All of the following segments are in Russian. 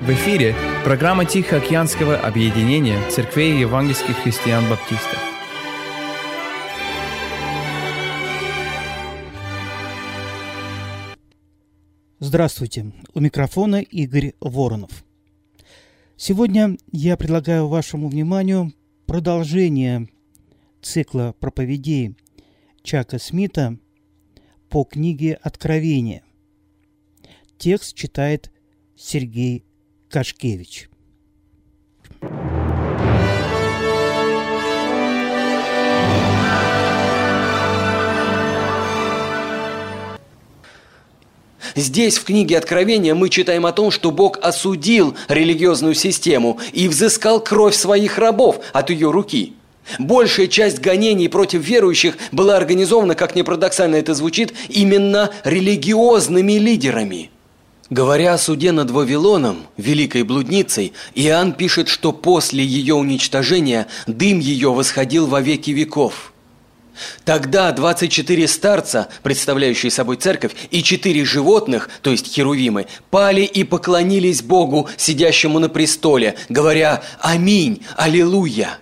В эфире программа Тихоокеанского объединения церквей евангельских христиан-баптистов. Здравствуйте, у микрофона Игорь Воронов. Сегодня я предлагаю вашему вниманию продолжение цикла проповедей Чака Смита по книге «Откровение». Текст читает Сергей Кашкевич. Здесь, в книге Откровения, мы читаем о том, что Бог осудил религиозную систему и взыскал кровь своих рабов от ее руки. Большая часть гонений против верующих была организована, как ни парадоксально это звучит, именно религиозными лидерами. Говоря о суде над Вавилоном, великой блудницей, Иоанн пишет, что после ее уничтожения дым ее восходил во веки веков. Тогда 24 старца, представляющие собой церковь, и 4 животных, то есть херувимы, пали и поклонились Богу, сидящему на престоле, говоря «Аминь, Аллилуйя».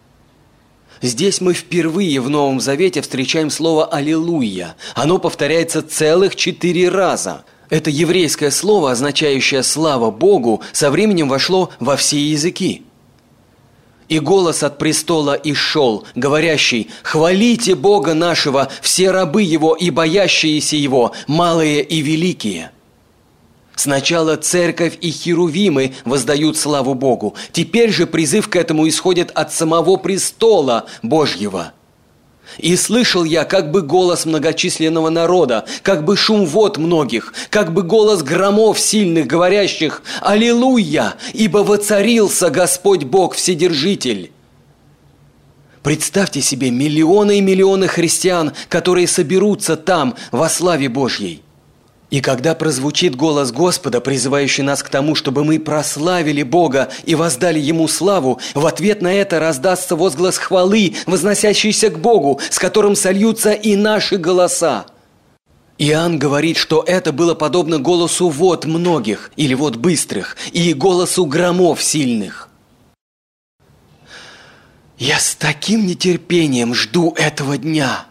Здесь мы впервые в Новом Завете встречаем слово «Аллилуйя». Оно повторяется целых 4 раза. Это еврейское слово, означающее «слава Богу», со временем вошло во все языки. «И голос от престола исшел, говорящий: хвалите Бога нашего, все рабы Его и боящиеся Его, малые и великие». Сначала церковь и херувимы воздают славу Богу. Теперь же призыв к этому исходит от самого престола Божьего. «И слышал я как бы голос многочисленного народа, как бы шум вод многих, как бы голос громов сильных, говорящих: Аллилуйя, ибо воцарился Господь Бог Вседержитель». Представьте себе миллионы и миллионы христиан, которые соберутся там во славе Божьей. И когда прозвучит голос Господа, призывающий нас к тому, чтобы мы прославили Бога и воздали Ему славу, в ответ на это раздастся возглас хвалы, возносящийся к Богу, с которым сольются и наши голоса. Иоанн говорит, что это было подобно голосу вод многих, или вод быстрых, и голосу громов сильных. Я с таким нетерпением жду этого дня.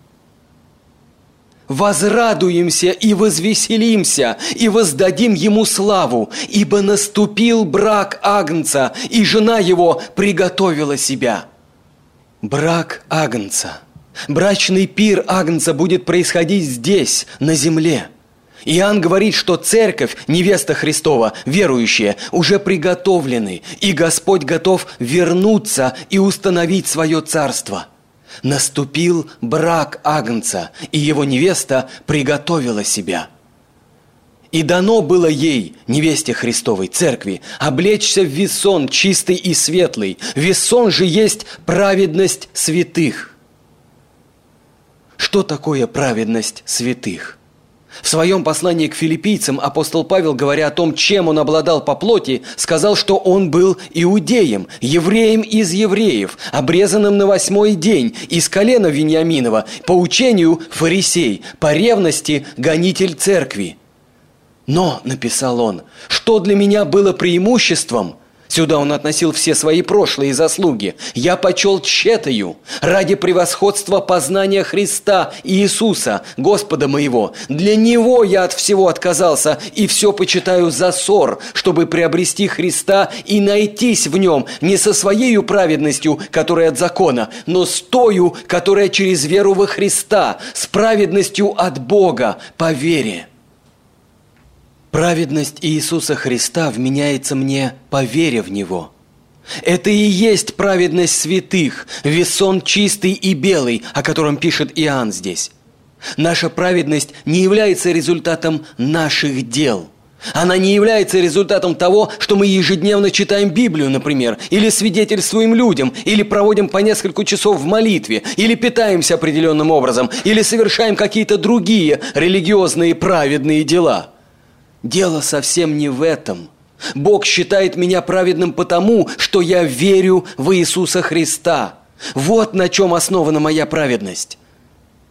Возрадуемся и возвеселимся, и воздадим Ему славу, ибо наступил брак Агнца, и жена Его приготовила себя. Брак Агнца. Брачный пир Агнца будет происходить здесь, на земле. Иоанн говорит, что церковь, невеста Христова, верующие, уже приготовлены, и Господь готов вернуться и установить свое царство. Наступил брак Агнца, и его невеста приготовила себя. И дано было ей, невесте Христовой, церкви, облечься в вессон чистый и светлый. Вессон же есть праведность святых. Что такое праведность святых? В своем послании к филиппийцам апостол Павел, говоря о том, чем он обладал по плоти, сказал, что он был иудеем, евреем из евреев, обрезанным на 8-й день, из колена Вениаминова, по учению фарисей, по ревности гонитель церкви. Но, написал он, что для меня было преимуществом, сюда он относил все свои прошлые заслуги, я почел тщетою ради превосходства познания Христа Иисуса, Господа моего. Для Него я от всего отказался и все почитаю за ссор, чтобы приобрести Христа и найтись в Нем не со своею праведностью, которая от закона, но с тою, которая через веру во Христа, с праведностью от Бога по вере. Праведность Иисуса Христа вменяется мне по вере в Него. Это и есть праведность святых, вессон чистый и белый, о котором пишет Иоанн здесь. Наша праведность не является результатом наших дел. Она не является результатом того, что мы ежедневно читаем Библию, например, или свидетельствуем людям, или проводим по несколько часов в молитве, или питаемся определенным образом, или совершаем какие-то другие религиозные праведные дела. Дело совсем не в этом. Бог считает меня праведным потому, что я верю в Иисуса Христа. Вот на чем основана моя праведность.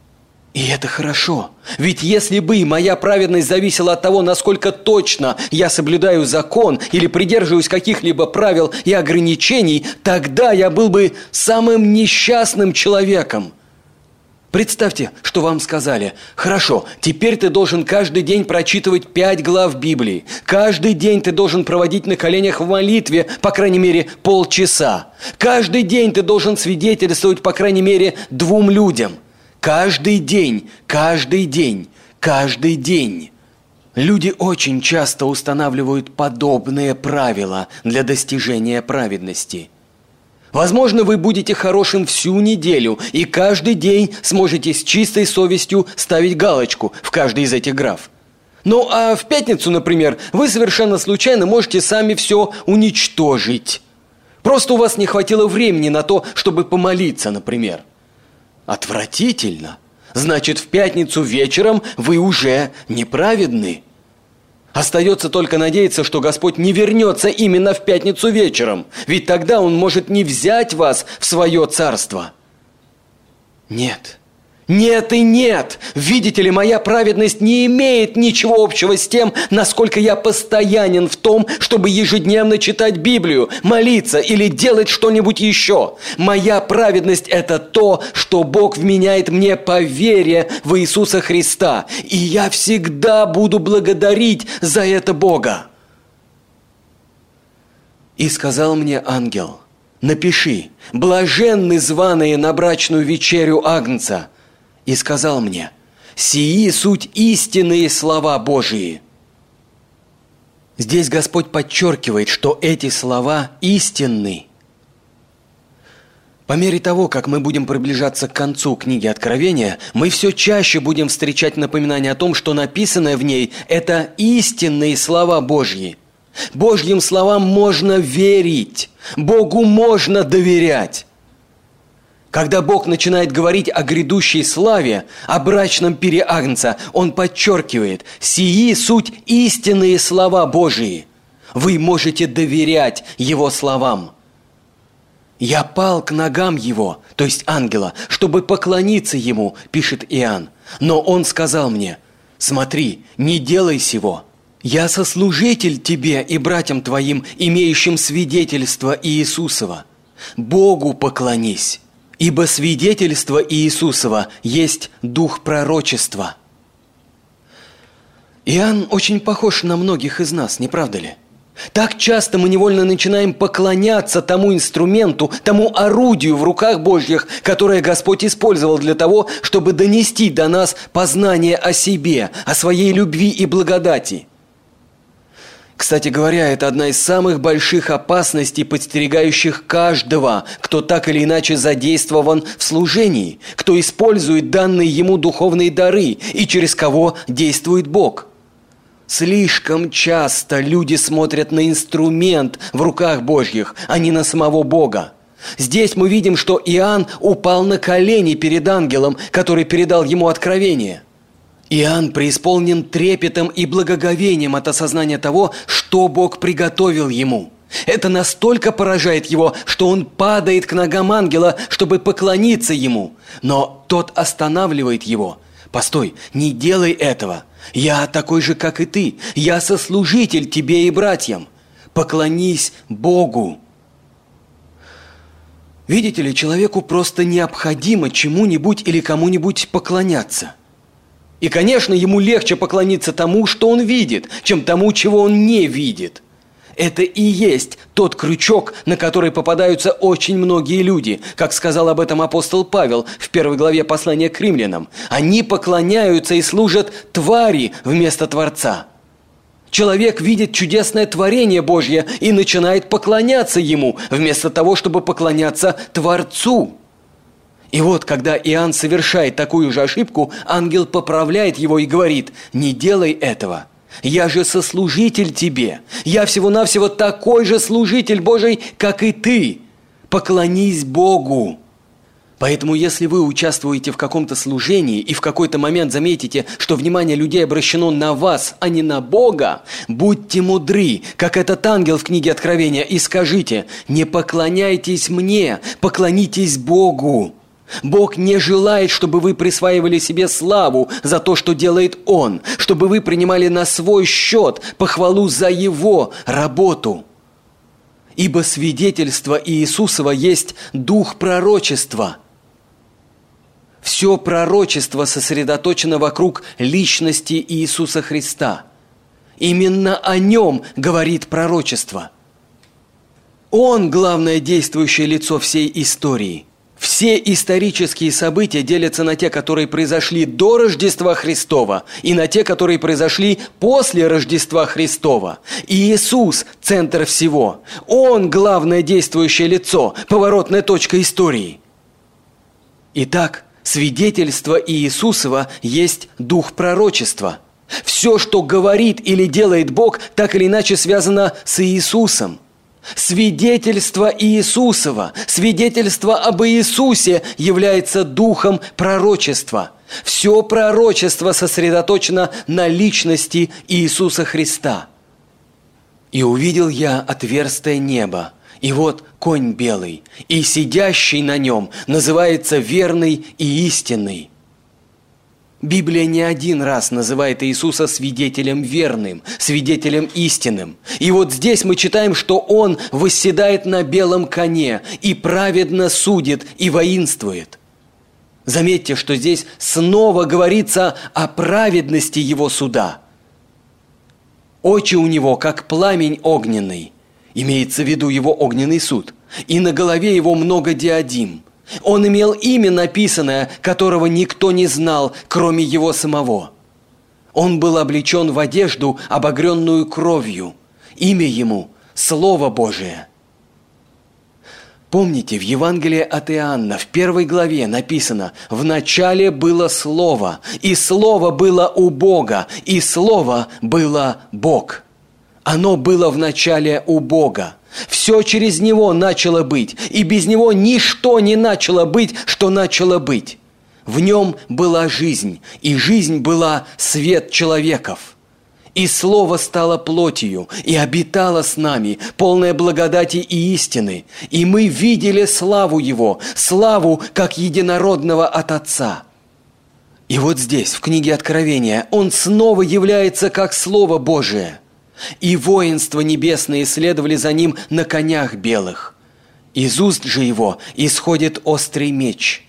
И это хорошо. Ведь если бы моя праведность зависела от того, насколько точно я соблюдаю закон или придерживаюсь каких-либо правил и ограничений, тогда я был бы самым несчастным человеком. Представьте, что вам сказали: хорошо, теперь ты должен каждый день прочитывать 5 глав Библии. Каждый день ты должен проводить на коленях в молитве, по крайней мере, полчаса. Каждый день ты должен свидетельствовать, по крайней мере, 2 людям. Каждый день, каждый день, каждый день. Люди очень часто устанавливают подобные правила для достижения праведности. Возможно, вы будете хорошим всю неделю и каждый день сможете с чистой совестью ставить галочку в каждой из этих граф. Ну а в пятницу, например, вы совершенно случайно можете сами все уничтожить. Просто у вас не хватило времени на то, чтобы помолиться, например. Отвратительно. Значит, в пятницу вечером вы уже неправедны. Остается только надеяться, что Господь не вернется именно в пятницу вечером, ведь тогда Он может не взять вас в свое царство. Нет. Нет и нет! Видите ли, моя праведность не имеет ничего общего с тем, насколько я постоянен в том, чтобы ежедневно читать Библию, молиться или делать что-нибудь еще. Моя праведность – это то, что Бог вменяет мне по вере в Иисуса Христа. И я всегда буду благодарить за это Бога. И сказал мне ангел: напиши: блаженны званые на брачную вечерю Агнца. И сказал мне: сии суть истинные слова Божии. Здесь Господь подчеркивает, что эти слова истинны. По мере того, как мы будем приближаться к концу книги Откровения, мы все чаще будем встречать напоминание о том, что написанное в ней – это истинные слова Божьи. Божьим словам можно верить, Богу можно доверять. Когда Бог начинает говорить о грядущей славе, о брачном пире Агнца, Он подчеркивает: «Сии суть истинные слова Божии». Вы можете доверять Его словам. «Я пал к ногам Его», то есть ангела, чтобы поклониться Ему, пишет Иоанн. Но Он сказал мне: «Смотри, не делай сего. Я сослужитель тебе и братьям твоим, имеющим свидетельство Иисусова. Богу поклонись». Ибо свидетельство Иисусова есть дух пророчества. Иоанн очень похож на многих из нас, не правда ли? Так часто мы невольно начинаем поклоняться тому инструменту, тому орудию в руках Божьих, которое Господь использовал для того, чтобы донести до нас познание о себе, о своей любви и благодати. Кстати говоря, это одна из самых больших опасностей, подстерегающих каждого, кто так или иначе задействован в служении, кто использует данные ему духовные дары и через кого действует Бог. Слишком часто люди смотрят на инструмент в руках Божьих, а не на самого Бога. Здесь мы видим, что Иоанн упал на колени перед ангелом, который передал ему откровение. Иоанн преисполнен трепетом и благоговением от осознания того, что Бог приготовил ему. Это настолько поражает его, что он падает к ногам ангела, чтобы поклониться ему. Но тот останавливает его. «Постой, не делай этого. Я такой же, как и ты. Я сослужитель тебе и братьям. Поклонись Богу». Видите ли, человеку просто необходимо чему-нибудь или кому-нибудь поклоняться. И, конечно, ему легче поклониться тому, что он видит, чем тому, чего он не видит. Это и есть тот крючок, на который попадаются очень многие люди, как сказал об этом апостол Павел в 1 главе послания к римлянам. Они поклоняются и служат твари вместо Творца. Человек видит чудесное творение Божье и начинает поклоняться ему, вместо того, чтобы поклоняться Творцу. И вот, когда Иоанн совершает такую же ошибку, ангел поправляет его и говорит: «Не делай этого. Я же сослужитель тебе. Я всего-навсего такой же служитель Божий, как и ты. Поклонись Богу». Поэтому, если вы участвуете в каком-то служении и в какой-то момент заметите, что внимание людей обращено на вас, а не на Бога, будьте мудры, как этот ангел в книге Откровения, и скажите: «Не поклоняйтесь мне, поклонитесь Богу». Бог не желает, чтобы вы присваивали себе славу за то, что делает Он, чтобы вы принимали на свой счет похвалу за Его работу. Ибо свидетельство Иисусова есть дух пророчества. Все пророчество сосредоточено вокруг личности Иисуса Христа. Именно о Нем говорит пророчество. Он – главное действующее лицо всей истории. Все исторические события делятся на те, которые произошли до Рождества Христова, и на те, которые произошли после Рождества Христова. И Иисус – центр всего. Он – главное действующее лицо, поворотная точка истории. Итак, свидетельство Иисусова есть дух пророчества. Все, что говорит или делает Бог, так или иначе связано с Иисусом. Свидетельство Иисусова, свидетельство об Иисусе является духом пророчества. Все пророчество сосредоточено на личности Иисуса Христа. «И увидел я отверстое небо, и вот конь белый, и сидящий на нем называется верный и истинный». Библия не один раз называет Иисуса свидетелем верным, свидетелем истинным. И вот здесь мы читаем, что Он восседает на белом коне и праведно судит и воинствует. Заметьте, что здесь снова говорится о праведности Его суда. Очи у Него, как пламень огненный, имеется в виду Его огненный суд, и на голове Его много диадим. Он имел имя написанное, которого никто не знал, кроме Его самого. Он был облечен в одежду, обогренную кровью. Имя Ему – Слово Божие. Помните, в Евангелии от Иоанна, в 1 главе написано: «В начале было Слово, и Слово было у Бога, и Слово было Бог». Оно было в начале у Бога. Все через Него начало быть, и без Него ничто не начало быть, что начало быть. В Нем была жизнь, и жизнь была свет человеков. И Слово стало плотью, и обитало с нами, полное благодати и истины. И мы видели славу Его, славу, как единородного от Отца. И вот здесь, в книге Откровения, Он снова является как Слово Божие. И воинства небесные следовали за Ним на конях белых. Из уст же Его исходит острый меч.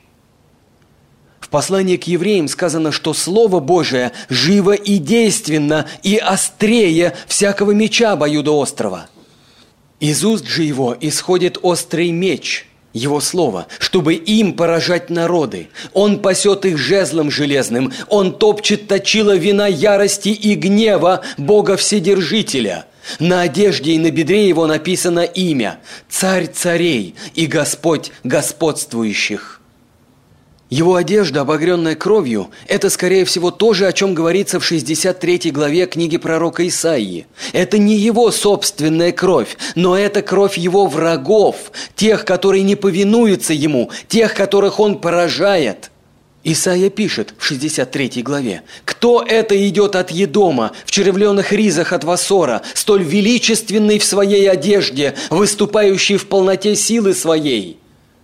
В послании к евреям сказано, что Слово Божие живо и действенно, и острее всякого меча обоюдоострого. Из уст же Его исходит острый меч, Его Слово, чтобы им поражать народы. Он пасет их жезлом железным, Он топчет точила вина ярости и гнева Бога Вседержителя. На одежде и на бедре Его написано имя – Царь царей и Господь господствующих. Его одежда, обогренная кровью, это, скорее всего, то же, о чем говорится в 63 главе книги пророка Исаии. Это не его собственная кровь, но это кровь его врагов, тех, которые не повинуются ему, тех, которых он поражает. Исаия пишет в 63 главе: «Кто это идет от Едома, в червленых ризах от Васора, столь величественный в своей одежде, выступающий в полноте силы своей?»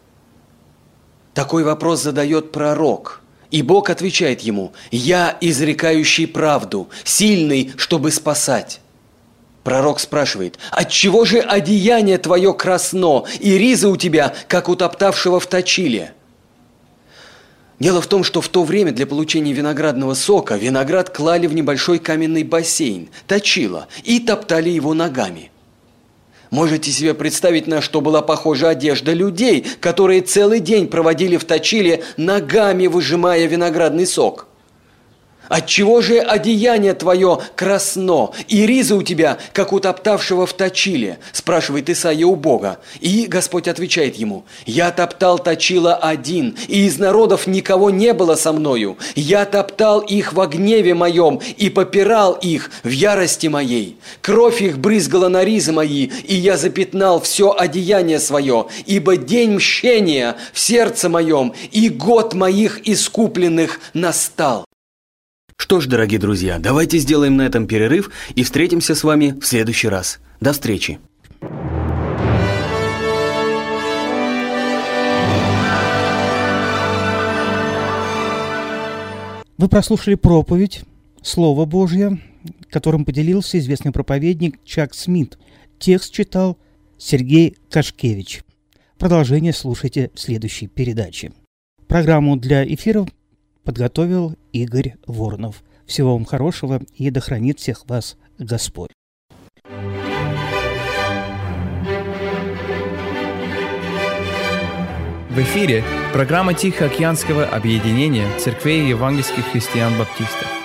Такой вопрос задает пророк, и Бог отвечает ему: «Я изрекающий правду, сильный, чтобы спасать». Пророк спрашивает: «Отчего же одеяние твое красно, и ризы у тебя, как у топтавшего в точиле?» Дело в том, что в то время для получения виноградного сока виноград клали в небольшой каменный бассейн, точило, и топтали его ногами. Можете себе представить, на что была похожа одежда людей, которые целый день проводили в точиле, ногами выжимая виноградный сок? «Отчего же одеяние твое красно, и ризы у тебя, как у топтавшего в точиле?» – спрашивает Исаия у Бога. И Господь отвечает ему: «Я топтал точило один, и из народов никого не было со мною. Я топтал их во гневе моем и попирал их в ярости моей. Кровь их брызгала на ризы мои, и я запятнал все одеяние свое, ибо день мщения в сердце моем, и год моих искупленных настал». Что ж, дорогие друзья, давайте сделаем на этом перерыв и встретимся с вами в следующий раз. До встречи! Вы прослушали проповедь «Слово Божье», которым поделился известный проповедник Чак Смит. Текст читал Сергей Кашкевич. Продолжение слушайте в следующей передаче. Программу для эфира подготовил Игорь Воронов. Всего вам хорошего и да хранит всех вас Господь. В эфире программа Тихоокеанского объединения церквей евангельских христиан-баптистов.